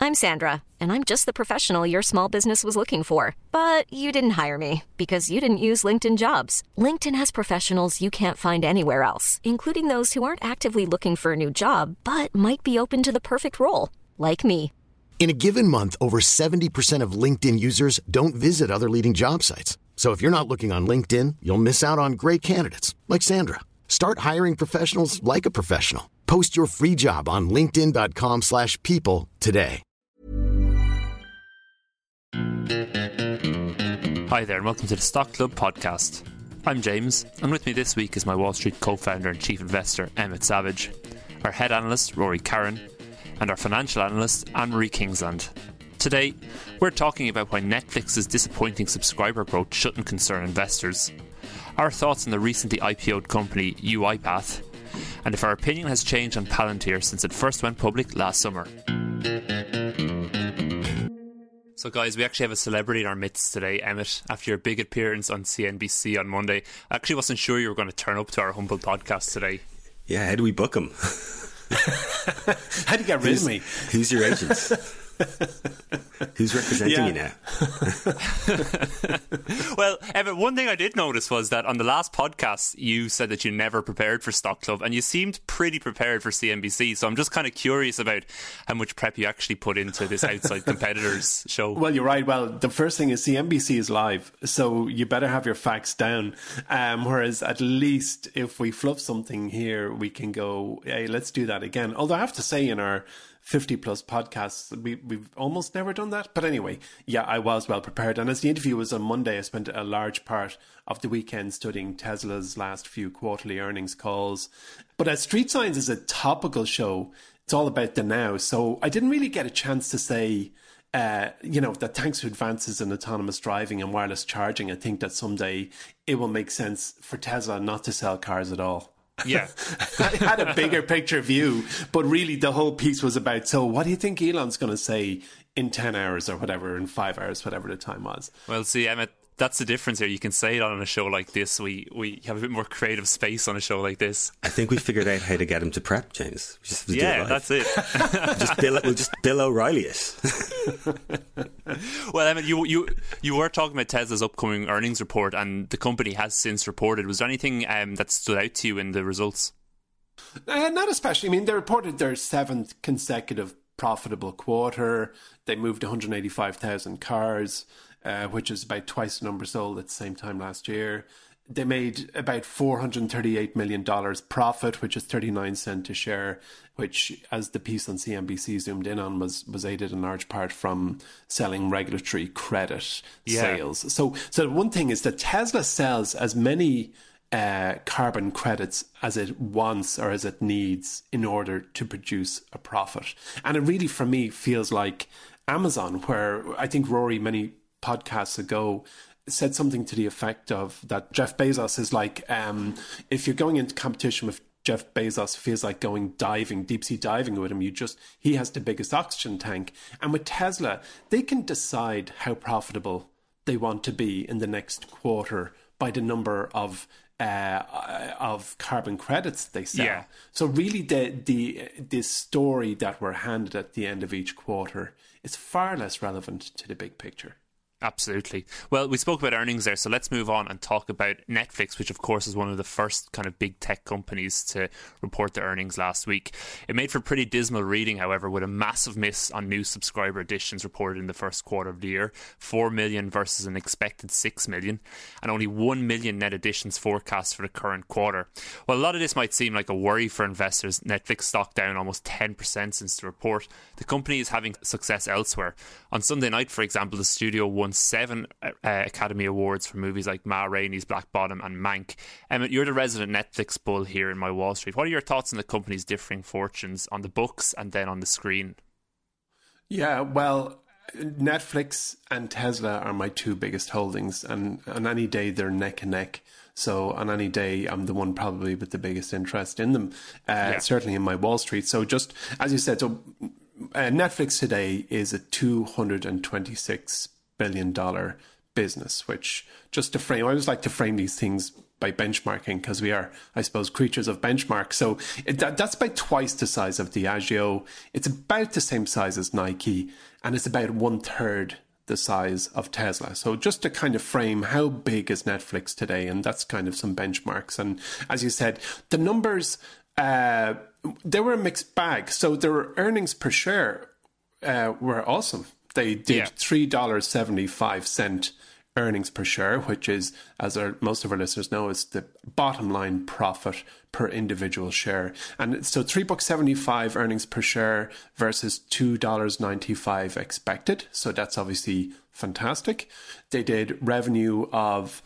I'm Sandra, and I'm just the professional your small business was looking for. But you didn't hire me because you didn't use LinkedIn Jobs. LinkedIn has professionals you can't find anywhere else, including those who aren't actively looking for a new job, but might be open to the perfect role, like me. In a given month, over 70% of LinkedIn users don't visit other leading job sites. So if you're not looking on LinkedIn, you'll miss out on great candidates like Sandra. Start hiring professionals like a professional. Post your free job on linkedin.com/people today. Hi there and welcome to the Stock Club podcast. I'm James, and with me this week is my Wall Street co-founder and chief investor, Emmett Savage, our head analyst, Rory Carron, and our financial analyst, Anne-Marie Kingsland. Today, we're talking about why Netflix's disappointing subscriber growth shouldn't concern investors, our thoughts on the recently IPO'd company UiPath, and if our opinion has changed on Palantir since it first went public last summer. So guys, we actually have a celebrity in our midst today, Emmett, after your big appearance on CNBC on Monday. I actually wasn't sure you were going to turn up to our humble podcast today. Yeah, how do we book him? How do you get rid of me? Who's your agent? Who's representing you now? Well, Emmett, one thing I did notice was that on the last podcast you said that you never prepared for Stock Club, and you seemed pretty prepared for CNBC, so I'm just kind of curious about how much prep you actually put into this outside competitors show. Well, you're right. Well, the first thing is CNBC is live, so you better have your facts down, whereas at least if we fluff something here, we can go, hey, let's do that again. Although I have to say, in our 50 plus podcasts, we've almost never done that. But anyway, yeah, I was well prepared. And as the interview was on Monday, I spent a large part of the weekend studying Tesla's last few quarterly earnings calls. But as Street Signs is a topical show, it's all about the now. So I didn't really get a chance to say, that thanks to advances in autonomous driving and wireless charging, I think that someday it will make sense for Tesla not to sell cars at all. Yeah. I had a bigger picture view, but really the whole piece was about, so what do you think Elon's going to say in 10 hours or whatever, in 5 hours, whatever the time was? Well, see, Emmett, that's the difference here. You can say it on a show like this. We have a bit more creative space on a show like this. I think we figured out how to get him to prep, James. We just have to do it live. That's it. We'll just Bill O'Reilly it. Well, Emmett, you were talking about Tesla's upcoming earnings report, and the company has since reported. Was there anything that stood out to you in the results? Not especially. I mean, they reported their 7th consecutive profitable quarter. They moved 185,000 cars, which is about twice the number sold at the same time last year. They made about $438 million profit, which is 39 cents a share, which, as the piece on CNBC zoomed in on, was aided in large part from selling regulatory credit sales. So one thing is that Tesla sells as many carbon credits as it wants or as it needs in order to produce a profit. And it really, for me, feels like Amazon, where I think Rory many podcasts ago said something to the effect of that Jeff Bezos is like, if you're going into competition with Jeff Bezos, feels like going diving, deep sea diving with him. He has the biggest oxygen tank. And with Tesla, they can decide how profitable they want to be in the next quarter by the number of carbon credits they sell. Yeah. So really the story that we're handed at the end of each quarter is far less relevant to the big picture. Absolutely. Well, we spoke about earnings there, so let's move on and talk about Netflix, which of course is one of the first kind of big tech companies to report their earnings last week. It made for pretty dismal reading, however, with a massive miss on new subscriber additions reported in the first quarter of the year, 4 million versus an expected 6 million, and only 1 million net additions forecast for the current quarter. While a lot of this might seem like a worry for investors, Netflix stock down almost 10% since the report. The company is having success elsewhere. On Sunday night, for example, the studio won 7 Academy Awards for movies like Ma Rainey's Black Bottom and Mank. Emmett, you're the resident Netflix bull here in my Wall Street. What are your thoughts on the company's differing fortunes on the books and then on the screen? Yeah, well, Netflix and Tesla are my two biggest holdings, and on any day they're neck and neck. So on any day, I'm the one probably with the biggest interest in them, certainly in my Wall Street. So just as you said, Netflix today is a $226 billion business, which, just to frame, I always like to frame these things by benchmarking, because we are, I suppose, creatures of benchmark. So that's about twice the size of Diageo. It's about the same size as Nike, and it's about 1/3 the size of Tesla. So just to kind of frame how big is Netflix today, and that's kind of some benchmarks. And as you said, the numbers, they were a mixed bag. So their earnings per share were awesome. They did $3.75 earnings per share, which is, as most of our listeners know, is the bottom line profit per individual share. And so $3.75 earnings per share versus $2.95 expected. So that's obviously fantastic. They did revenue of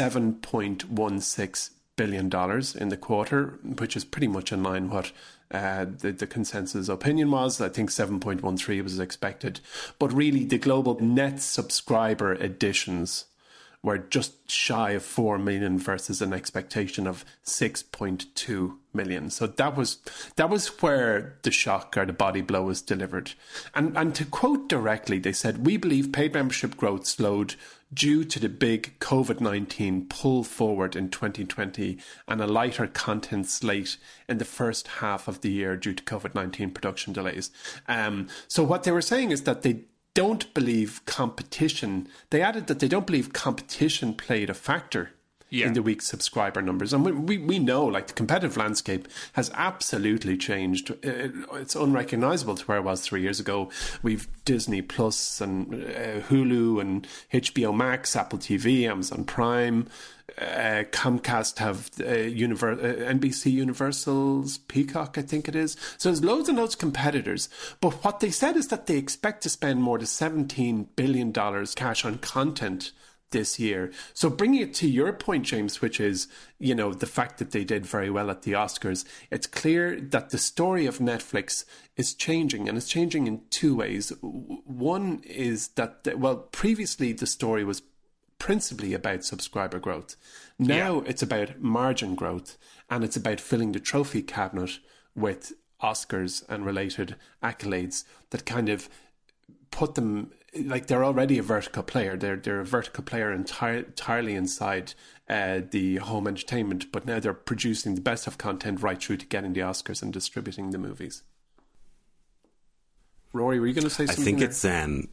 $7.16 billion in the quarter, which is pretty much in line what the consensus opinion was. I think 7.13 was expected. But really, the global net subscriber additions were just shy of 4 million versus an expectation of 6.2 million. So that was where the shock or the body blow was delivered. And to quote directly, they said, "We believe paid membership growth slowed due to the big COVID-19 pull forward in 2020 and a lighter content slate in the first half of the year due to COVID-19 production delays." So what they were saying is that they don't believe competition. They added that they don't believe competition played a factor in the weak subscriber numbers. And we know, like, the competitive landscape has absolutely changed. It's unrecognizable to where it was 3 years ago. We've Disney Plus and Hulu and HBO Max, Apple TV, Amazon Prime. Comcast have NBC Universal's Peacock, I think it is. So there's loads and loads of competitors. But what they said is that they expect to spend more than $17 billion cash on content this year. So bringing it to your point, James, which is, the fact that they did very well at the Oscars, it's clear that the story of Netflix is changing, and it's changing in two ways. One is that, previously the story was principally about subscriber growth. Now it's about margin growth, and it's about filling the trophy cabinet with Oscars and related accolades that kind of put them, like, they're already a vertical player. They're a vertical player entirely inside the home entertainment, but now they're producing the best of content right through to getting the Oscars and distributing the movies. Rory, were you going to say something? I think it's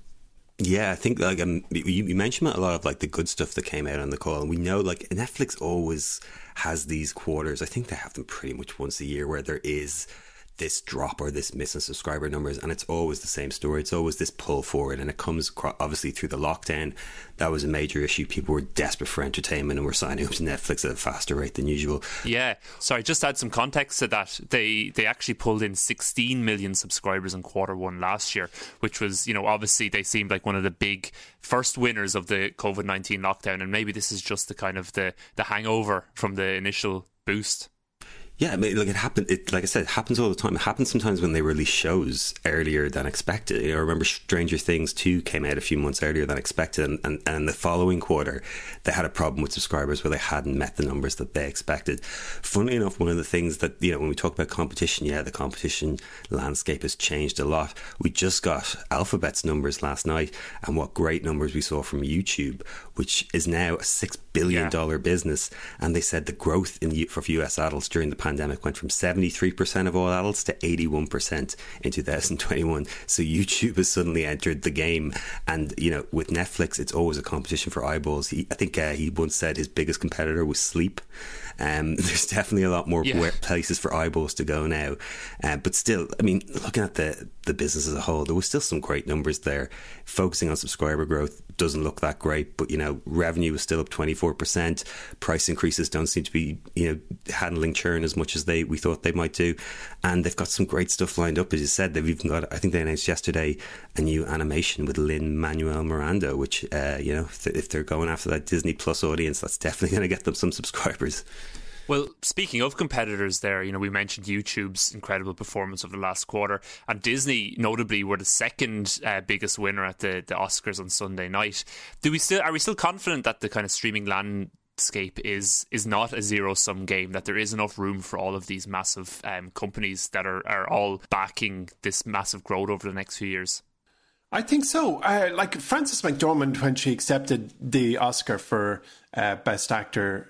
I think you mentioned a lot of like the good stuff that came out on the call, and we know like Netflix always has these quarters. I think they have them pretty much once a year where there is this drop or this missing subscriber numbers, and it's always the same story. It's always this pull forward, and it comes obviously through the lockdown. That was a major issue. People were desperate for entertainment and were signing up to Netflix at a faster rate than usual. Yeah, sorry, just to add some context to that, they actually pulled in 16 million subscribers in Q1 last year, which was, obviously they seemed like one of the big first winners of the COVID-19 lockdown, and maybe this is just the kind of the hangover from the initial boost. Yeah, I mean, like it happened. Like I said, it happens all the time. It happens sometimes when they release shows earlier than expected. I remember Stranger Things 2 came out a few months earlier than expected, and the following quarter they had a problem with subscribers where they hadn't met the numbers that they expected. Funnily enough, one of the things that when we talk about competition, the competition landscape has changed a lot. We just got Alphabet's numbers last night, and what great numbers we saw from YouTube, which is now a $6 billion business. And they said the growth for US adults during the pandemic went from 73% of all adults to 81% in 2021. So YouTube has suddenly entered the game. And, with Netflix, it's always a competition for eyeballs. I think he once said his biggest competitor was sleep. There's definitely a lot more places for eyeballs to go now. But still, I mean, looking at the business as a whole, there was still some great numbers there. Focusing on subscriber growth doesn't look that great, but, revenue is still up 24%. Price increases don't seem to be, handling churn as much as we thought they might do. And they've got some great stuff lined up. As you said, they've even got, I think they announced yesterday, a new animation with Lin-Manuel Miranda, which, if they're going after that Disney Plus audience, that's definitely going to get them some subscribers. Well, speaking of competitors there, we mentioned YouTube's incredible performance over the last quarter, and Disney notably were the second biggest winner at the Oscars on Sunday night. Are we still confident that the kind of streaming landscape is not a zero-sum game, that there is enough room for all of these massive companies that are all backing this massive growth over the next few years? I think so. Like Frances McDormand, when she accepted the Oscar for Best Actor,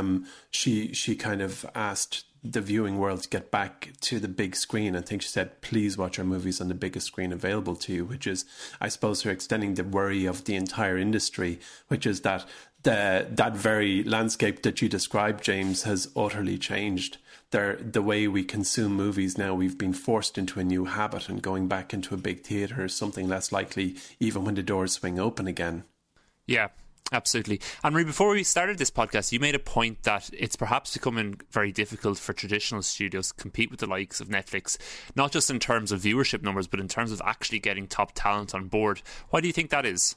she kind of asked the viewing world to get back to the big screen. I think she said, please watch our movies on the biggest screen available to you, which is, I suppose, her extending the worry of the entire industry, which is that that very landscape that you described, James, has utterly changed. The way we consume movies now, we've been forced into a new habit, and going back into a big theatre is something less likely even when the doors swing open again. Yeah, absolutely. Anne-Marie, before we started this podcast, you made a point that it's perhaps becoming very difficult for traditional studios to compete with the likes of Netflix, not just in terms of viewership numbers, but in terms of actually getting top talent on board. Why do you think that is?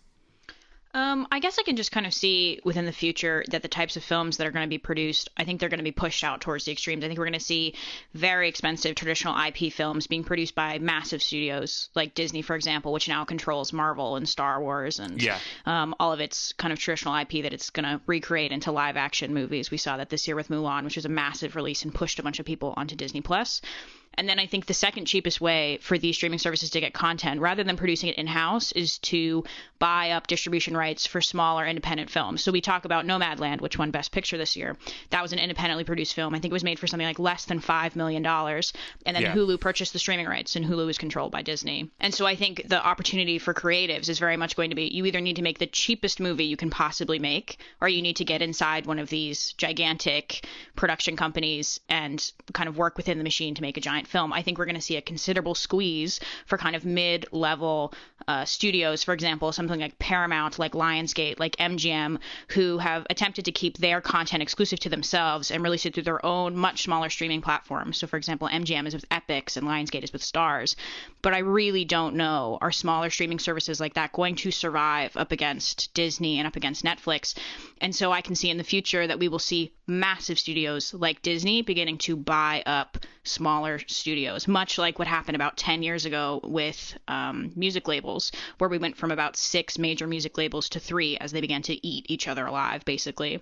I guess I can just kind of see within the future that the types of films that are going to be produced, I think they're going to be pushed out towards the extremes. I think we're going to see very expensive traditional IP films being produced by massive studios like Disney, for example, which now controls Marvel and Star Wars and all of its kind of traditional IP that it's going to recreate into live action movies. We saw that this year with Mulan, which was a massive release and pushed a bunch of people onto Disney Plus. And then I think the second cheapest way for these streaming services to get content, rather than producing it in-house, is to buy up distribution rights for smaller independent films. So we talk about Nomadland, which won Best Picture this year. That was an independently produced film. I think it was made for something like less than $5 million. And then Hulu purchased the streaming rights, and Hulu is controlled by Disney. And so I think the opportunity for creatives is very much going to be, you either need to make the cheapest movie you can possibly make, or you need to get inside one of these gigantic production companies and kind of work within the machine to make a giant film. I think we're going to see a considerable squeeze for kind of mid-level studios, for example, something like Paramount, like Lionsgate, like MGM, who have attempted to keep their content exclusive to themselves and release it through their own much smaller streaming platforms. So, for example, MGM is with Epix and Lionsgate is with Starz. But I really don't know, are smaller streaming services like that going to survive up against Disney and up against Netflix? And so I can see in the future that we will see massive studios like Disney beginning to buy up smaller studios, much like what happened about 10 years ago with music labels, where we went from about 6 major music labels to 3 as they began to eat each other alive, basically.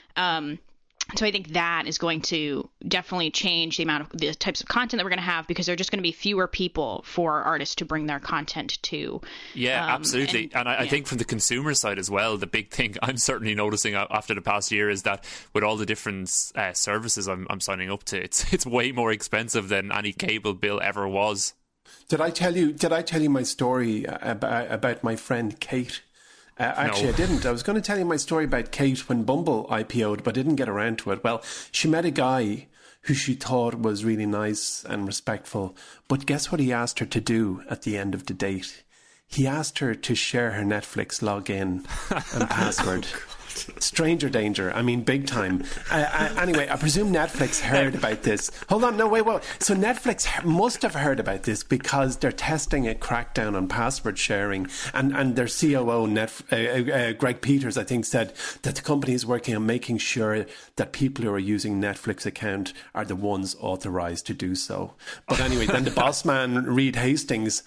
So I think that is going to definitely change the types of content that we're going to have, because there are just going to be fewer people for artists to bring their content to. Yeah, absolutely. And I think from the consumer side as well, the big thing I'm certainly noticing after the past year is that with all the different services I'm signing up to, it's way more expensive than any cable bill ever was. Did I tell you my story about my friend Kate? Actually, no. I didn't. I was going to tell you my story about Kate when Bumble IPO'd, but didn't get around to it. Well, she met a guy who she thought was really nice and respectful. But guess what he asked her to do at the end of the date? He asked her to share her Netflix login and password. Stranger danger. I mean, big time. Anyway, I presume Netflix heard about this. Hold on, no, wait. So Netflix must have heard about this because they're testing a crackdown on password sharing, and their COO, Greg Peters, I think, said that the company is working on making sure that people who are using Netflix account are the ones authorized to do so. But anyway, then the boss man, Reed Hastings,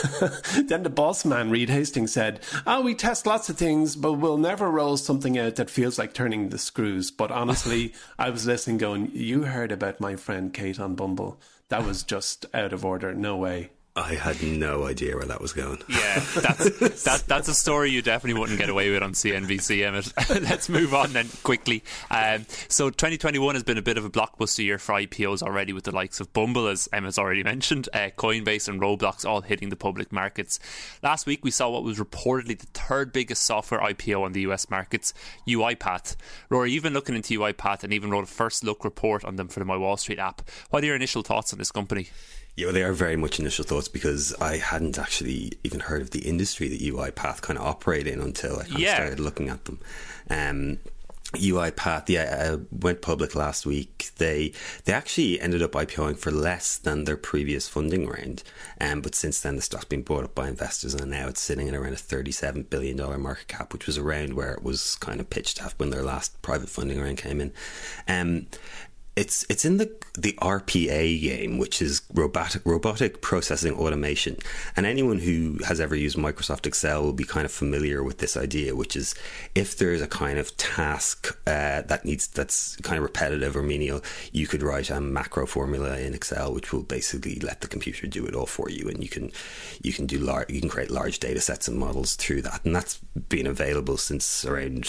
said, we test lots of things, but we'll never roll something out that feels like turning the screws. But honestly, I was listening going, you heard about my friend Kate on Bumble. That was just out of order. No way. I had no idea where that was going. Yeah, that's a story you definitely wouldn't get away with on CNBC, Emmett. Let's move on then quickly. So 2021 has been a bit of a blockbuster year for IPOs already, with the likes of Bumble, as Emmett's already mentioned, Coinbase and Roblox all hitting the public markets. Last week we saw what was reportedly the third biggest software IPO on the US markets, UiPath. Rory, you've been looking into UiPath and even wrote a first look report on them for the My Wall Street app. What are your initial thoughts on this company? Yeah, well, they are very much initial thoughts, because I hadn't actually even heard of the industry that UiPath kind of operate in until I kind of started looking at them. UiPath, went public last week. They actually ended up IPOing for less than their previous funding round, but since then the stock's been bought up by investors, and now it's sitting at around a $37 billion market cap, which was around where it was kind of pitched at when their last private funding round came in. It's in the RPA game, which is robotic processing automation. And anyone who has ever used Microsoft Excel will be kind of familiar with this idea, which is if there's a kind of task that's kind of repetitive or menial, you could write a macro formula in Excel, which will basically let the computer do it all for you, and you can create large data sets and models through that. And that's been available since around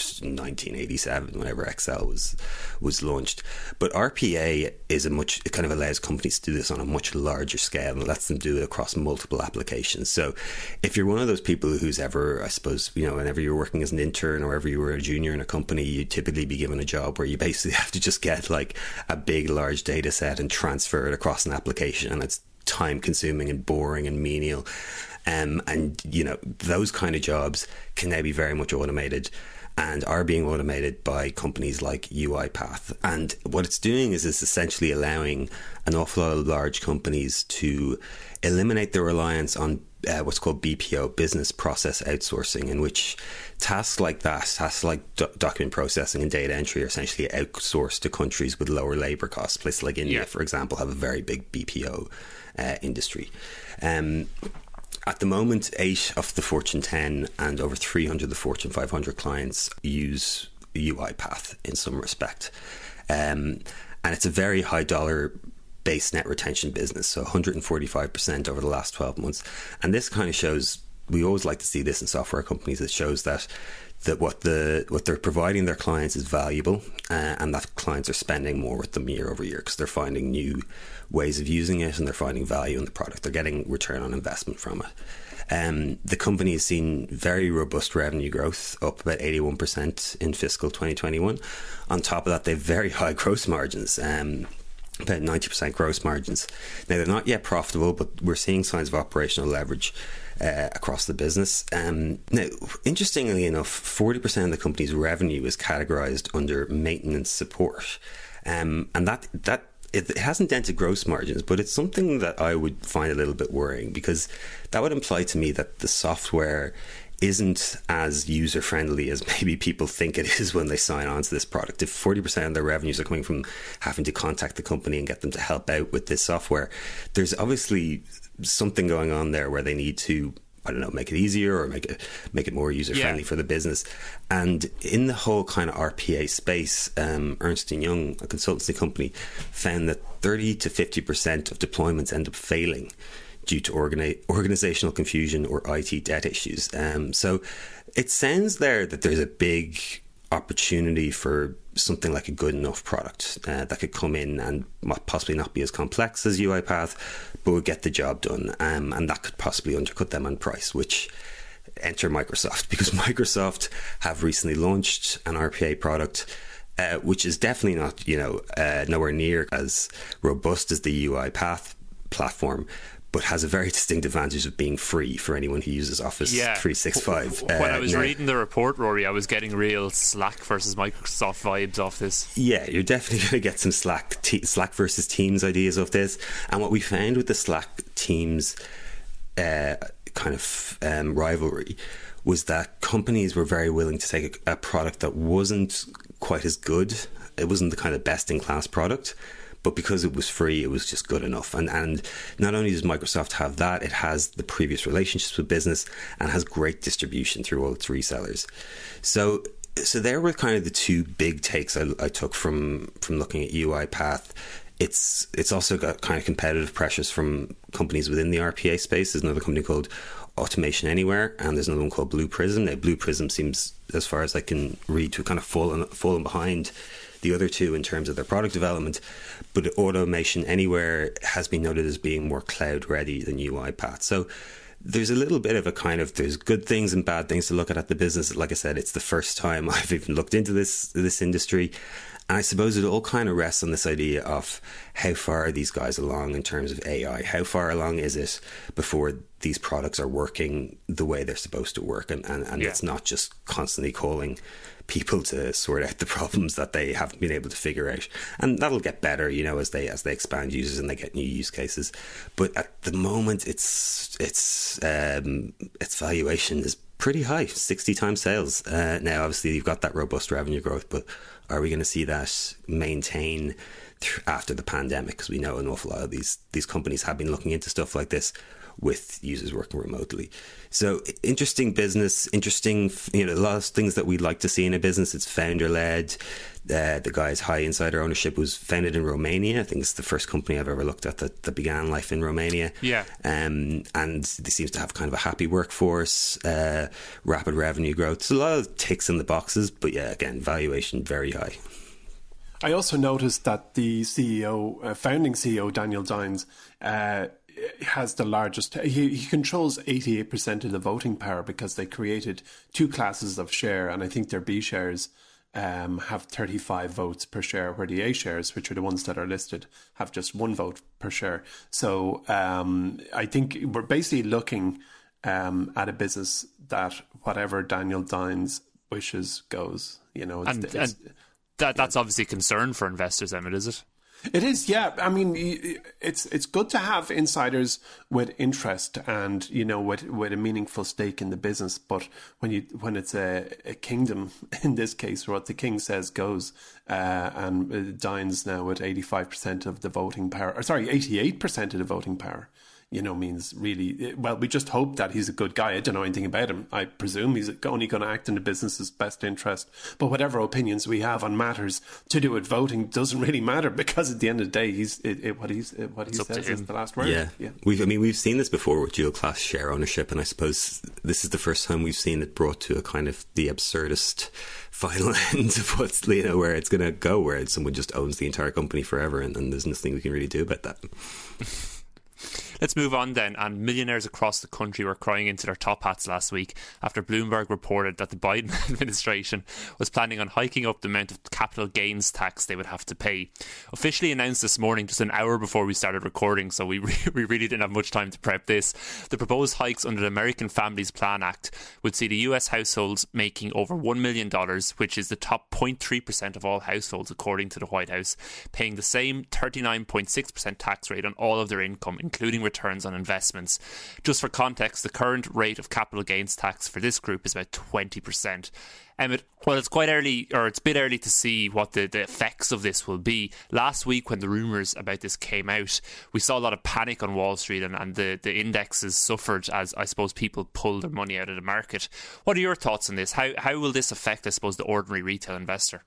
1987, whenever Excel was launched. But RPA is it kind of allows companies to do this on a much larger scale and lets them do it across multiple applications. So if you're one of those people who's ever, I suppose, whenever you're working as an intern or ever you were a junior in a company, you'd typically be given a job where you basically have to just get like a big, large data set and transfer it across an application, and it's time consuming and boring and menial. And those kind of jobs can now be very much automated and are being automated by companies like UiPath. And what it's doing is it's essentially allowing an awful lot of large companies to eliminate their reliance on what's called BPO, business process outsourcing, in which tasks like document processing and data entry are essentially outsourced to countries with lower labor costs. Places like India, for example, have a very big BPO industry. At the moment, 8 of the Fortune 10 and over 300 of the Fortune 500 clients use UiPath in some respect. And it's a very high dollar base net retention business, so 145% over the last 12 months. And this kind of shows, we always like to see this in software companies, it shows that what they're providing their clients is valuable, and that clients are spending more with them year over year because they're finding new ways of using it and they're finding value in the product. They're getting return on investment from it. The company has seen very robust revenue growth, up about 81% in fiscal 2021. On top of that, they have very high gross margins, about 90% gross margins. Now, they're not yet profitable, but we're seeing signs of operational leverage across the business. Now, interestingly enough, 40% of the company's revenue is categorized under maintenance support. And that it hasn't dented gross margins, but it's something that I would find a little bit worrying, because that would imply to me that the software isn't as user-friendly as maybe people think it is when they sign on to this product. If 40% of their revenues are coming from having to contact the company and get them to help out with this software, there's obviously something going on there where they need to, I don't know, make it easier or make it more user-friendly for the business. And in the whole kind of RPA space, Ernst & Young, a consultancy company, found that 30 to 50% of deployments end up failing due to organizational confusion or IT debt issues. So it sounds there that there's a big opportunity for something like a good enough product that could come in and possibly not be as complex as UiPath, but would get the job done. And that could possibly undercut them on price, which enter Microsoft, because Microsoft have recently launched an RPA product which is definitely not, nowhere near as robust as the UiPath platform, but has a very distinct advantage of being free for anyone who uses Office 365. When I was reading the report, Rory, I was getting real Slack versus Microsoft vibes off this. Yeah, you're definitely going to get some Slack versus Teams ideas of this. And what we found with the Slack Teams rivalry was that companies were very willing to take a product that wasn't quite as good. It wasn't the kind of best-in-class product, but because it was free, it was just good enough. And not only does Microsoft have that, it has the previous relationships with business and has great distribution through all its resellers. So there were kind of the two big takes I took from looking at UiPath. It's also got kind of competitive pressures from companies within the RPA space. There's another company called Automation Anywhere, and there's another one called Blue Prism. Now, Blue Prism seems, as far as I can read, to kind of fallen behind the other two in terms of their product development, but Automation Anywhere has been noted as being more cloud ready than UiPath. So there's a little bit of a kind of, there's good things and bad things to look at the business. Like I said, it's the first time I've even looked into this industry. And I suppose it all kind of rests on this idea of how far are these guys along in terms of AI? How far along is it before these products are working the way they're supposed to work? And it's not just constantly calling people to sort out the problems that they haven't been able to figure out. And that'll get better, as they expand users and they get new use cases. But at the moment, its valuation is pretty high, 60 times sales. Now, obviously, you've got that robust revenue growth, but are we going to see that maintain after the pandemic, because we know an awful lot of these companies have been looking into stuff like this with users working remotely. So interesting business, interesting, a lot of things that we'd like to see in a business. It's founder led. The guy's high insider ownership, was founded in Romania. I think it's the first company I've ever looked at that began life in Romania. Yeah. And they seems to have kind of a happy workforce, rapid revenue growth. So a lot of ticks in the boxes, but yeah, again, valuation very high. I also noticed that the founding CEO, Daniel Dines, has the largest. He controls 88% of the voting power because they created two classes of share, and I think their B shares have 35 votes per share, where the A shares, which are the ones that are listed, have just one vote per share. So I think we're basically looking at a business that whatever Daniel Dines wishes goes. That's obviously a concern for investors, Emmett, is it? It is, yeah. I mean, it's good to have insiders with interest and with a meaningful stake in the business. But when it's a kingdom, in this case, what the king says goes, and Dines now with 85% of the voting power, 88% of the voting power. Means really, well, we just hope that he's a good guy. I don't know anything about him. I presume he's only going to act in the business's best interest. But whatever opinions we have on matters to do with voting doesn't really matter, because at the end of the day, what he says is the last word. Yeah. We've seen this before with dual class share ownership, and I suppose this is the first time we've seen it brought to a kind of the absurdist final end of what's, where it's going to go, where someone just owns the entire company forever, and there's nothing we can really do about that. Let's move on then. And millionaires across the country were crying into their top hats last week after Bloomberg reported that the Biden administration was planning on hiking up the amount of capital gains tax they would have to pay. Officially announced this morning, just an hour before we started recording, so we really didn't have much time to prep this. The proposed hikes under the American Families Plan Act would see the US households making over $1 million, which is the top 0.3% of all households, according to the White House, paying the same 39.6% tax rate on all of their income, including returns on investments. Just for context, the current rate of capital gains tax for this group is about 20%. Emmett, well, it's quite early, or it's a bit early to see what the effects of this will be. Last week, when the rumours about this came out, we saw a lot of panic on Wall Street, and the indexes suffered as, I suppose, people pulled their money out of the market. What are your thoughts on this? How will this affect, I suppose, the ordinary retail investor?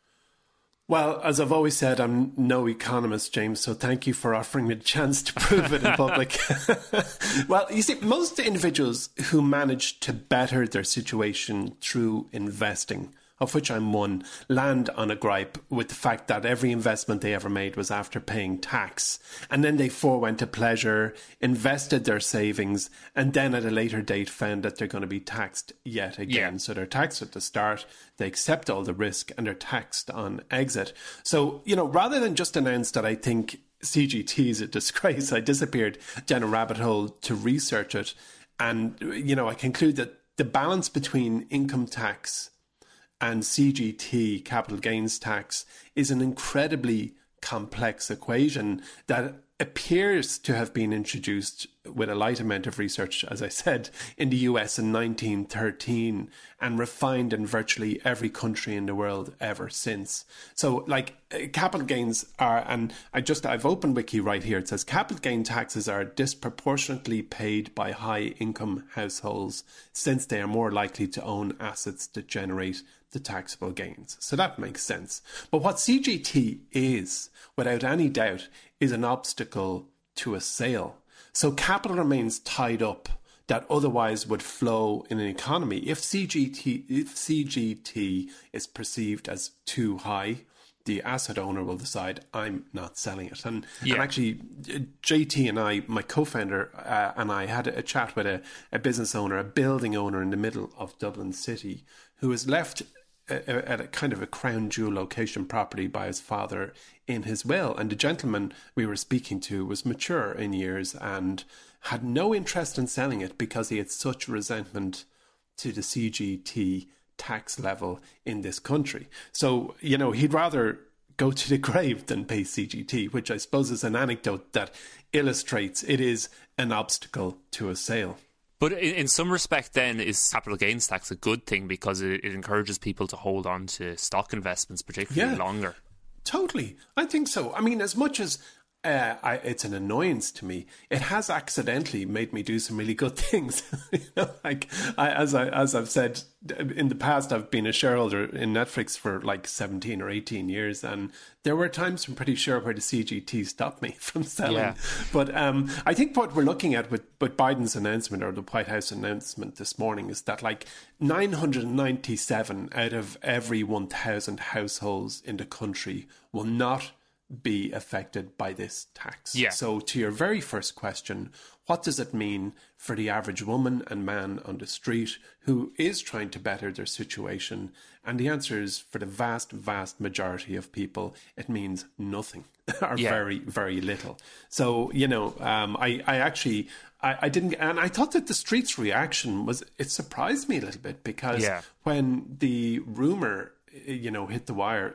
Well, as I've always said, I'm no economist, James, so thank you for offering me the chance to prove it in public. Well, you see, most individuals who manage to better their situation through investing, of which I'm one, land on a gripe with the fact that every investment they ever made was after paying tax. And then they forewent to pleasure, invested their savings, and then at a later date found that they're going to be taxed yet again. Yeah. So they're taxed at the start, they accept all the risk, and they're taxed on exit. So, rather than just announce that I think CGT is a disgrace, I disappeared down a rabbit hole to research it. And, I conclude that the balance between income tax and CGT, capital gains tax, is an incredibly complex equation that appears to have been introduced with a light amount of research, as I said, in the US in 1913 and refined in virtually every country in the world ever since. So, capital gains are, and I've opened Wiki right here. It says capital gain taxes are disproportionately paid by high income households since they are more likely to own assets that generate the taxable gains. So that makes sense. But what CGT is, without any doubt, is an obstacle to a sale. So capital remains tied up that otherwise would flow in an economy. If CGT is perceived as too high, the asset owner will decide, I'm not selling it. And actually, JT and I, my co-founder, and I had a chat with a business owner, a building owner in the middle of Dublin City, who was left at a kind of a crown jewel location property by his father in his will. And the gentleman we were speaking to was mature in years and had no interest in selling it because he had such resentment to the CGT tax level in this country. So, he'd rather go to the grave than pay CGT, which I suppose is an anecdote that illustrates it is an obstacle to a sale. But in some respect, then, is capital gains tax a good thing because it encourages people to hold on to stock investments, particularly longer? totally. I think so. I mean, as much as it's an annoyance to me, it has accidentally made me do some really good things. As I've said in the past, I've been a shareholder in Netflix for like 17 or 18 years, and there were times I'm pretty sure where the CGT stopped me from selling. Yeah. But I think what we're looking at with Biden's announcement, or the White House announcement this morning, is that like 997 out of every 1,000 households in the country will not be affected by this tax. Yeah. So to your very first question, what does it mean for the average woman and man on the street who is trying to better their situation? And the answer is, for the vast, vast majority of people, it means nothing or very, very little. So, I didn't, and I thought that the street's reaction it surprised me a little bit, because when the rumor, hit the wire,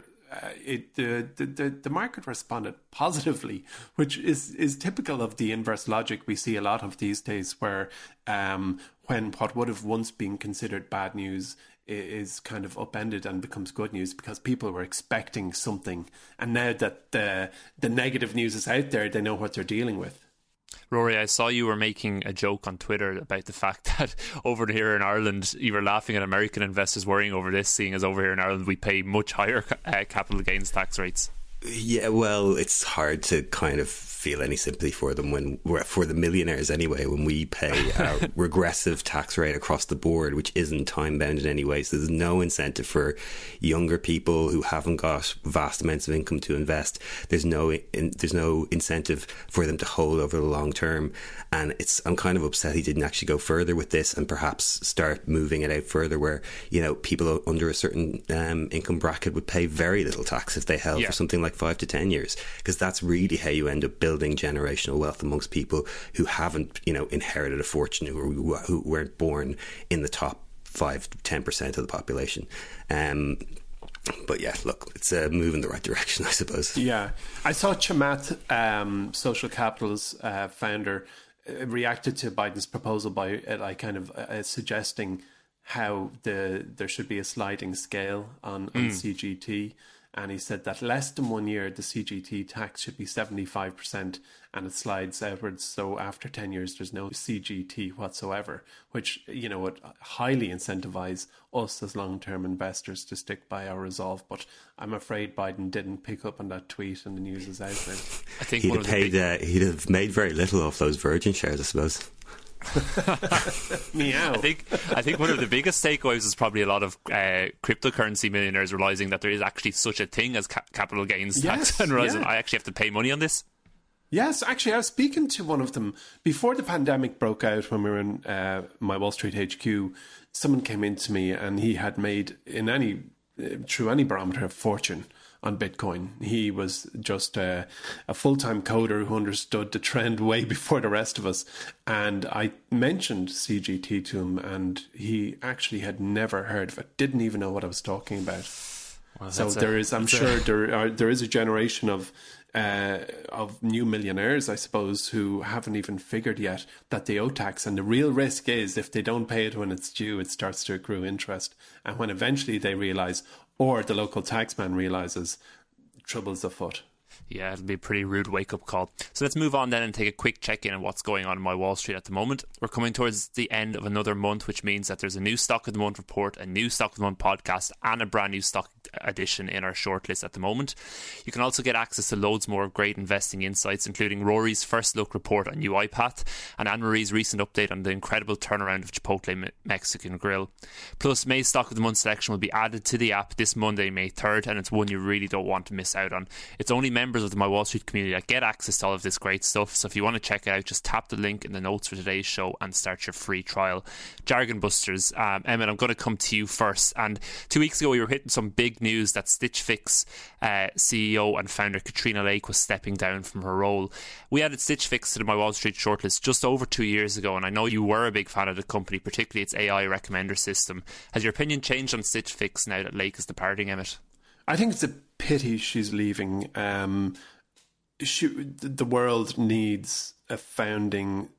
the market responded positively, which is typical of the inverse logic we see a lot of these days, where when what would have once been considered bad news is kind of upended and becomes good news, because people were expecting something, and now that the negative news is out there, they know what they're dealing with. Rory, I saw you were making a joke on Twitter about the fact that over here in Ireland, you were laughing at American investors worrying over this, seeing as over here in Ireland we pay much higher capital gains tax rates. Yeah, well, it's hard to kind of feel any sympathy for them for the millionaires anyway, when we pay a regressive tax rate across the board, which isn't time bound in any way. So there's no incentive for younger people who haven't got vast amounts of income to invest. There's no incentive for them to hold over the long term. And I'm kind of upset he didn't actually go further with this and perhaps start moving it out further, where, people under a certain income bracket would pay very little tax if they held for something like 5 to 10 years, because that's really how you end up building generational wealth amongst people who haven't, inherited a fortune, who weren't born in the top 5 to 10% of the population. But yeah, look, it's a move in the right direction, I suppose. Yeah, I saw Chamath, Social Capital's founder, reacted to Biden's proposal by suggesting how there should be a sliding scale on CGT. And he said that less than 1 year, the CGT tax should be 75%, and it slides outwards. So after 10 years, there's no CGT whatsoever, which, would highly incentivize us as long-term investors to stick by our resolve. But I'm afraid Biden didn't pick up on that tweet, and the news is out now. I think he'd have made very little off those Virgin shares, I suppose. Meow. I think one of the biggest takeaways is probably a lot of cryptocurrency millionaires realising that there is actually such a thing as capital gains tax, and realising I actually have to pay money on this. Yes, actually, I was speaking to one of them before the pandemic broke out, when we were in my Wall Street HQ. Someone came in to me, and he had made, through any barometer, a fortune on Bitcoin. He was just a full-time coder who understood the trend way before the rest of us. And I mentioned CGT to him, and he actually had never heard of it, didn't even know what I was talking about. Well, so there is a generation of new millionaires, I suppose, who haven't even figured yet that they owe tax. And the real risk is, if they don't pay it when it's due, it starts to accrue interest. And when eventually they realise, or the local taxman realises, trouble's afoot. Yeah, it'll be a pretty rude wake-up call. So let's move on then and take a quick check-in on what's going on in my Wall Street at the moment. We're coming towards the end of another month, which means that there's a new Stock of the Month report, a new Stock of the Month podcast, and a brand new stock edition in our shortlist at the moment. You can also get access to loads more great investing insights, including Rory's first look report on UiPath and Anne-Marie's recent update on the incredible turnaround of Chipotle Mexican Grill. Plus, May's Stock of the Month selection will be added to the app this Monday, May 3rd, and it's one you really don't want to miss out on. It's only members of the My Wall Street community that get access to all of this great stuff, so if you want to check it out, just tap the link in the notes for today's show and start your free trial. Jargon Busters, Emmett, I'm going to come to you first. And 2 weeks ago we were hitting some big news that Stitch Fix CEO and founder Katrina Lake was stepping down from her role. We added Stitch Fix to the My Wall Street shortlist just over 2 years ago, and I know you were a big fan of the company, particularly its AI recommender system. Has your opinion changed on Stitch Fix now that Lake is departing, Emmett? I think it's a pity she's leaving. The world needs a founding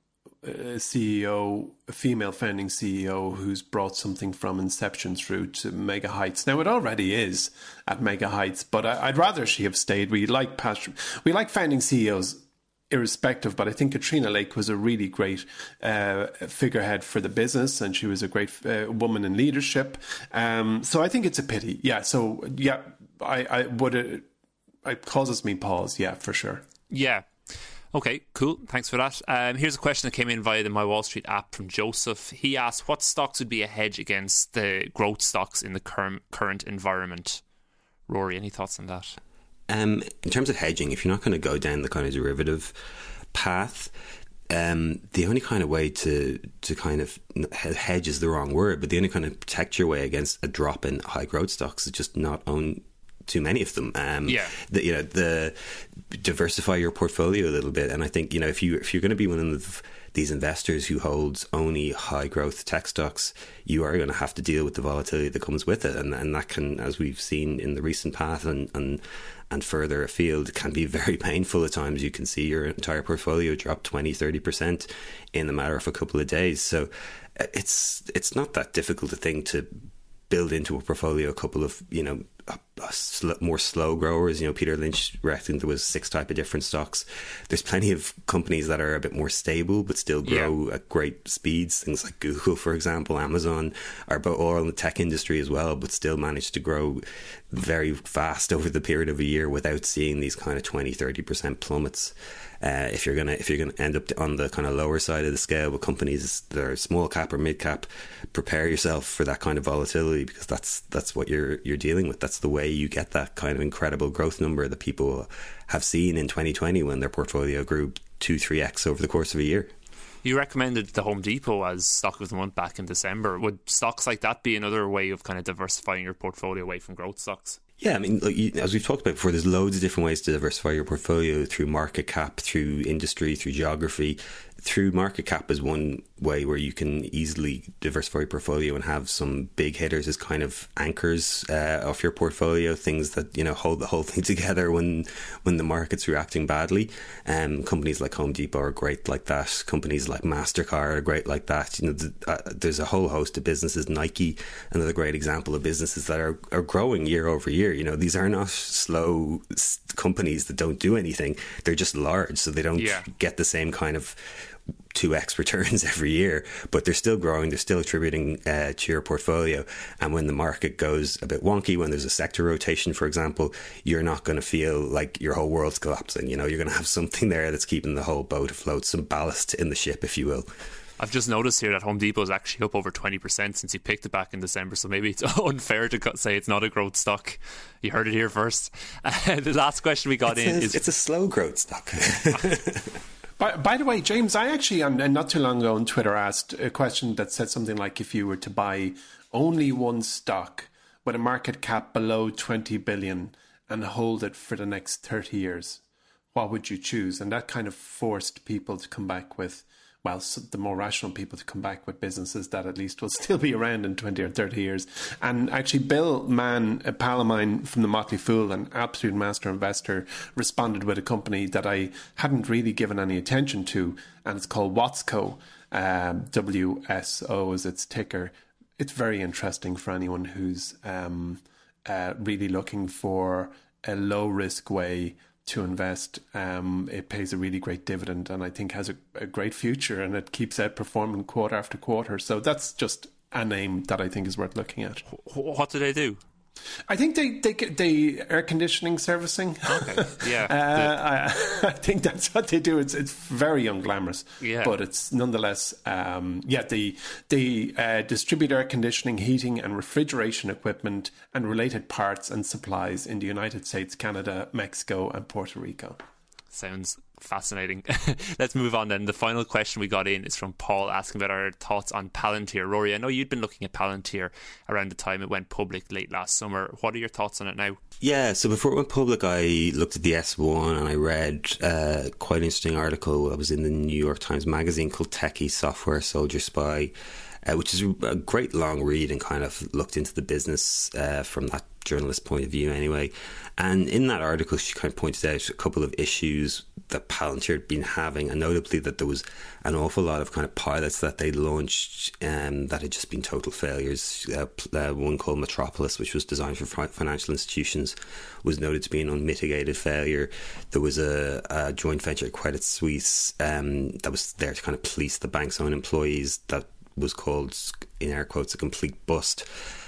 CEO, a female founding CEO who's brought something from inception through to mega heights. Now, it already is at mega heights, but I'd rather she have stayed. We like founding CEOs irrespective, but I think Katrina Lake was a really great figurehead for the business, and she was a great woman in leadership. So I think it's a pity. Yeah. So yeah, it causes me pause. Yeah, for sure. Yeah. Okay, cool. Thanks for that. Here's a question that came in via the My Wall Street app from Joseph. He asked, what stocks would be a hedge against the growth stocks in the current environment? Rory, any thoughts on that? In terms of hedging, if you're not going to go down the kind of derivative path, the only kind of way to kind of hedge is the wrong word, but the only kind of protect your way against a drop in high growth stocks is just not own too many of them. The diversify your portfolio a little bit, and I think if you're going to be one of these investors who holds only high growth tech stocks, you are going to have to deal with the volatility that comes with it, and that can, as we've seen in the recent past and further afield, can be very painful at times. You can see your entire portfolio drop 20-30% in a matter of a couple of days. So it's not that difficult a thing to build into a portfolio a couple of more slow growers. Peter Lynch reckoned there was 6 type of different stocks. There's plenty of companies that are a bit more stable but still grow at great speeds. Things like Google, for example, Amazon, are all in the tech industry as well, but still manage to grow very fast over the period of a year without seeing these kind of 20-30% plummets. If you're gonna end up on the kind of lower side of the scale with companies that are small cap or mid cap, prepare yourself for that kind of volatility, because that's what you're dealing with. That's the way you get that kind of incredible growth number that people have seen in 2020 when their portfolio grew 2-3x over the course of a year. You recommended the Home Depot as stock of the month back in December. Would stocks like that be another way of kind of diversifying your portfolio away from growth stocks? Yeah, I mean, as we've talked about before, there's loads of different ways to diversify your portfolio through market cap, through industry, through geography. Through market cap is one way where you can easily diversify your portfolio and have some big hitters as kind of anchors of your portfolio, things that hold the whole thing together when the market's reacting badly. Companies like Home Depot are great like that. Companies like MasterCard are great like that. There's a whole host of businesses. Nike, another great example of businesses that are growing year over year. These are not slow companies that don't do anything. They're just large, so they don't get the same kind of 2x returns every year, but they're still growing, they're still attributing to your portfolio. And when the market goes a bit wonky, when there's a sector rotation, for example, you're not going to feel like your whole world's collapsing. You're going to have something there that's keeping the whole boat afloat, some ballast in the ship, if you will. I've just noticed here that Home Depot is actually up over 20% since you picked it back in December, so maybe it's unfair to say it's not a growth stock. You heard it here first. The last question we got is... It's a slow growth stock. By the way, James, I actually, not too long ago on Twitter, asked a question that said something like, if you were to buy only one stock with a market cap below 20 billion and hold it for the next 30 years, what would you choose? And that kind of forced people to come back with, the more rational people to come back with businesses that at least will still be around in 20 or 30 years. And actually, Bill Mann, a pal of mine from the Motley Fool, an absolute master investor, responded with a company that I hadn't really given any attention to, and it's called Watsco. WSO is its ticker. It's very interesting for anyone who's really looking for a low-risk way to invest. It pays a really great dividend, and I think has a great future, and it keeps outperforming quarter after quarter. So that's just a name that I think is worth looking at. What do they do? I think they air conditioning servicing. Okay, yeah. I think that's what they do. It's very unglamorous, but it's nonetheless. They distribute air conditioning, heating, and refrigeration equipment and related parts and supplies in the United States, Canada, Mexico, and Puerto Rico. Sounds fascinating. Let's move on then. The final question we got in is from Paul, asking about our thoughts on Palantir. Rory, I know you'd been looking at Palantir around the time it went public late last summer. What are your thoughts on it now? Yeah, so before it went public, I looked at the S1 and I read quite an interesting article that was in the New York Times Magazine called Techie Software Soldier Spy, which is a great long read and kind of looked into the business from that journalist point of view anyway. And in that article, she kind of pointed out a couple of issues that Palantir had been having, and notably that there was an awful lot of kind of pilots that they launched that had just been total failures. One called Metropolis, which was designed for financial institutions, was noted to be an unmitigated failure. There was a joint venture, Credit Suisse, that was there to kind of police the bank's own employees, that was called, in air quotes, a complete bust.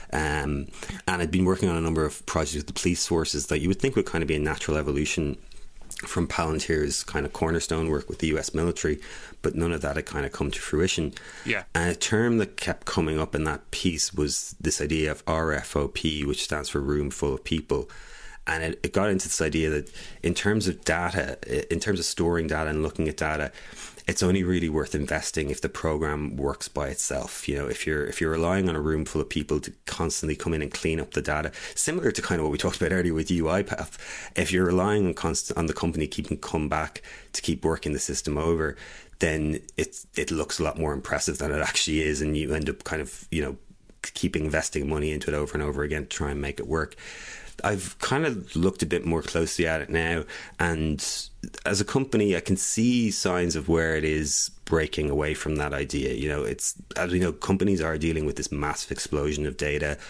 And I'd been working on a number of projects with the police forces that you would think would kind of be a natural evolution from Palantir's kind of cornerstone work with the US military, but none of that had kind of come to fruition. Yeah. And a term that kept coming up in that piece was this idea of RFOP, which stands for Room Full of People. And it got into this idea that in terms of data, in terms of storing data and looking at data, it's only really worth investing if the program works by itself. You know, if you're relying on a room full of people to constantly come in and clean up the data, similar to kind of what we talked about earlier with UiPath, if you're relying on the company keeping come back to keep working the system over, then it looks a lot more impressive than it actually is, and you end up kind of, you know, keep investing money into it over and over again to try and make it work. I've kind of looked a bit more closely at it now, and as a company, I can see signs of where it is breaking away from that idea. You know, it's, as we know, companies are dealing with this massive explosion of data,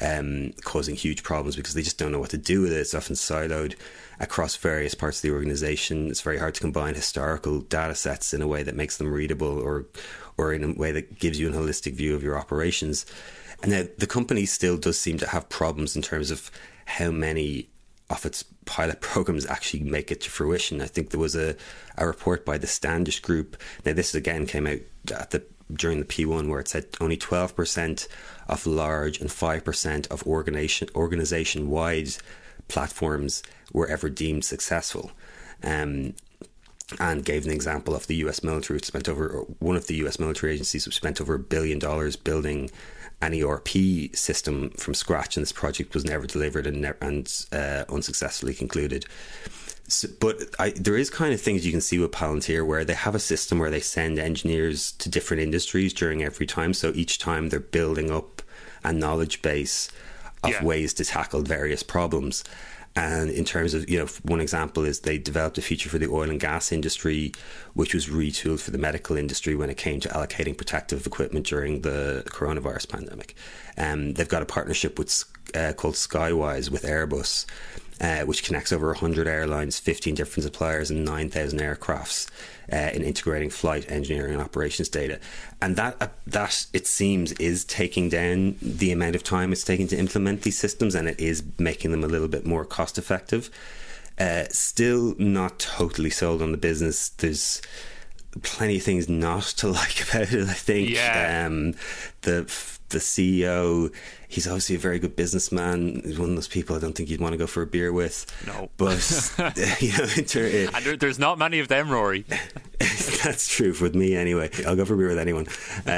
causing huge problems because they just don't know what to do with it. It's often siloed across various parts of the organization. It's very hard to combine historical data sets in a way that makes them readable, or in a way that gives you a holistic view of your operations. And now the company still does seem to have problems in terms of how many of its pilot programs actually make it to fruition. I think there was a report by the Standish Group. Now, this again came out during the P1, where it said only 12% of large and 5% of organization-wide platforms were ever deemed successful. And gave an example of the US military, which one of the US military agencies, which spent over $1 billion building an ERP system from scratch, and this project was never delivered and unsuccessfully concluded. So, but there is kind of things you can see with Palantir where they have a system where they send engineers to different industries during every time. So each time they're building up a knowledge base of ways to tackle various problems. And in terms of, you know, one example is they developed a feature for the oil and gas industry, which was retooled for the medical industry when it came to allocating protective equipment during the coronavirus pandemic. They've got a partnership called Skywise with Airbus, which connects over 100 airlines, 15 different suppliers, and 9,000 aircrafts in integrating flight engineering and operations data. And that it seems is taking down the amount of time it's taking to implement these systems, and it is making them a little bit more cost effective. Still not totally sold on the business. There's plenty of things not to like about it, I think. The CEO, he's obviously a very good businessman. He's one of those people I don't think you'd want to go for a beer with. No. But, you know, and there's not many of them, Rory. That's true with me anyway. I'll go for a beer with anyone.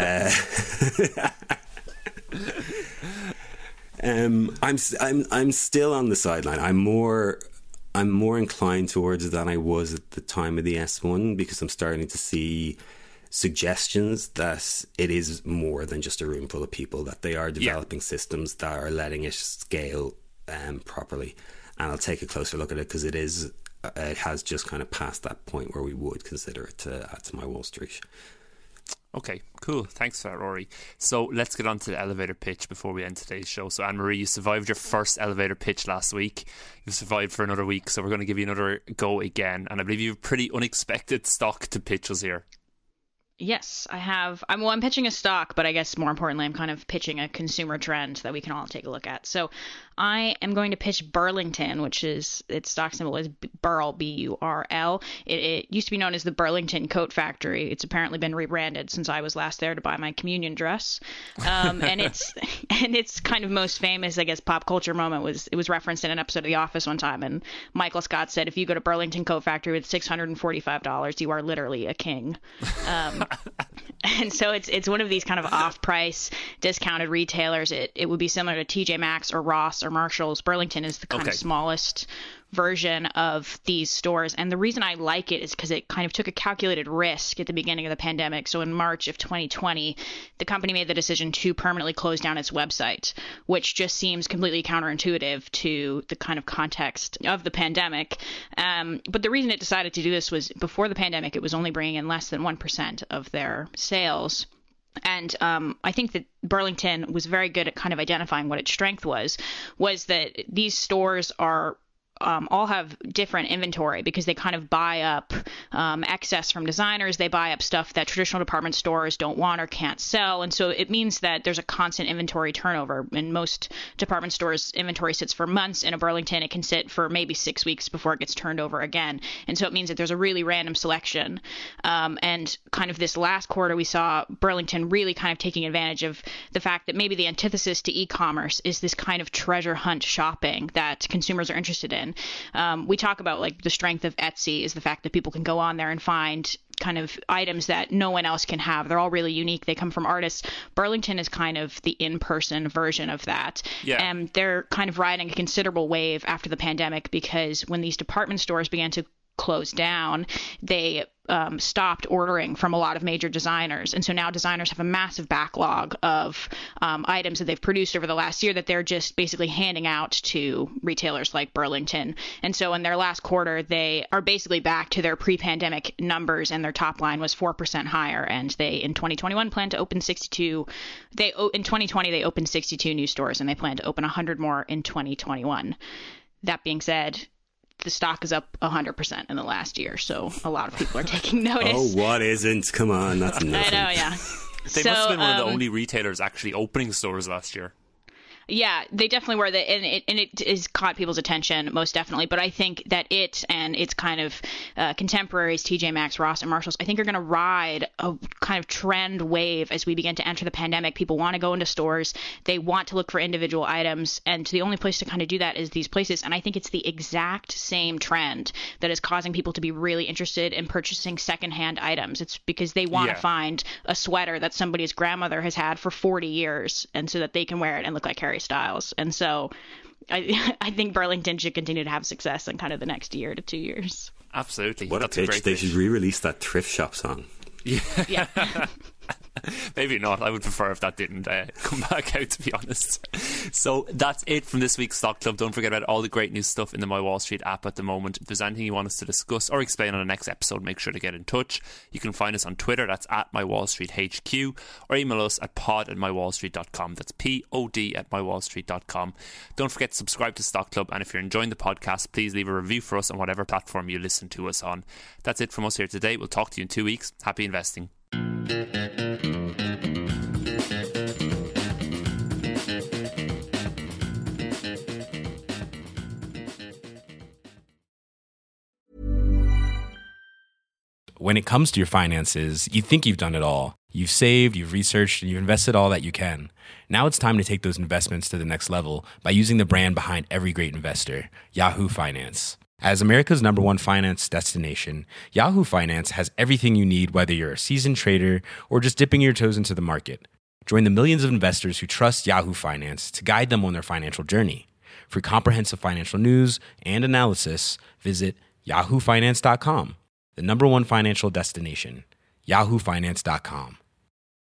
I'm still on the sideline. I'm more inclined towards it than I was at the time of the S1, because I'm starting to see suggestions that it is more than just a room full of people, that they are developing systems that are letting it scale properly. And I'll take a closer look at it, because it has just kind of passed that point where we would consider it to add to my Wall Street. Okay, cool. Thanks for that, Rory. So let's get on to the elevator pitch before we end today's show. So Anne-Marie, you survived your first elevator pitch last week. You've survived for another week, so we're going to give you another go again. And I believe you have pretty unexpected stock to pitch us here. Yes, I have. I'm pitching a stock, but I guess more importantly, I'm kind of pitching a consumer trend that we can all take a look at. So I am going to pitch Burlington, which is, its stock symbol is Burl, B-U-R-L. It used to be known as the Burlington Coat Factory. It's apparently been rebranded since I was last there to buy my communion dress. And its kind of most famous, I guess, pop culture moment was, it was referenced in an episode of The Office one time, and Michael Scott said, if you go to Burlington Coat Factory with $645, you are literally a king. And so it's one of these kind of off-price discounted retailers. It would be similar to TJ Maxx or Ross or Marshalls. Burlington is the kind of smallest version of these stores. And the reason I like it is because it kind of took a calculated risk at the beginning of the pandemic. So in March of 2020, the company made the decision to permanently close down its website, which just seems completely counterintuitive to the kind of context of the pandemic. But the reason it decided to do this was before the pandemic, it was only bringing in less than 1% of their sales. And I think that Burlington was very good at kind of identifying what its strength was that these stores are all have different inventory because they kind of buy up excess from designers. They buy up stuff that traditional department stores don't want or can't sell. And so it means that there's a constant inventory turnover. In most department stores, inventory sits for months. In a Burlington, it can sit for maybe 6 weeks before it gets turned over again. And so it means that there's a really random selection. And kind of this last quarter, we saw Burlington really kind of taking advantage of the fact that maybe the antithesis to e-commerce is this kind of treasure hunt shopping that consumers are interested in. We talk about like the strength of Etsy is the fact that people can go on there and find kind of items that no one else can have. They're all really unique. They come from artists. Burlington is kind of the in-person version of that. Yeah. And they're kind of riding a considerable wave after the pandemic because when these department stores began to close down, they stopped ordering from a lot of major designers. And so now designers have a massive backlog of items that they've produced over the last year that they're just basically handing out to retailers like Burlington. And so in their last quarter, they are basically back to their pre-pandemic numbers, and their top line was 4% higher. And they, in 2021, plan to open 62. In 2020, they opened 62 new stores, and they plan to open 100 more in 2021. That being said, the stock is up 100% in the last year, so a lot of people are taking notice. Oh, what isn't? Come on, that's nothing. I know, yeah. They must have been one of the only retailers actually opening stores last year. Yeah, they definitely were. And it has caught people's attention, most definitely. But I think that it and its kind of contemporaries, TJ Maxx, Ross, and Marshalls, I think are going to ride a kind of trend wave as we begin to enter the pandemic. People want to go into stores. They want to look for individual items. And the only place to kind of do that is these places. And I think it's the exact same trend that is causing people to be really interested in purchasing secondhand items. It's because they want to find a sweater that somebody's grandmother has had for 40 years, and so that they can wear it and look like Harry Styles. And so I think Burlington should continue to have success in kind of the next year to 2 years. Absolutely. What That's a pitch. They should re-release that thrift shop song. Yeah. Maybe not. I would prefer if that didn't come back out, to be honest. So that's it from this week's Stock Club. Don't forget about all the great new stuff in the My Wall Street app at the moment. If there's anything you want us to discuss or explain on the next episode, make sure to get in touch. You can find us on Twitter, that's at MyWallStreetHQ, or email us at pod@mywallstreet.com. That's pod@mywallstreet.com. Don't forget to subscribe to Stock Club, and if you're enjoying the podcast, please leave a review for us on whatever platform you listen to us on. That's it from us here today. We'll talk to you in 2 weeks. Happy investing. When it comes to your finances, you think you've done it all. You've saved, you've researched, and you've invested all that you can. Now it's time to take those investments to the next level by using the brand behind every great investor, Yahoo Finance. As America's #1 finance destination, Yahoo Finance has everything you need, whether you're a seasoned trader or just dipping your toes into the market. Join the millions of investors who trust Yahoo Finance to guide them on their financial journey. For comprehensive financial news and analysis, visit yahoofinance.com. The #1 financial destination, yahoofinance.com.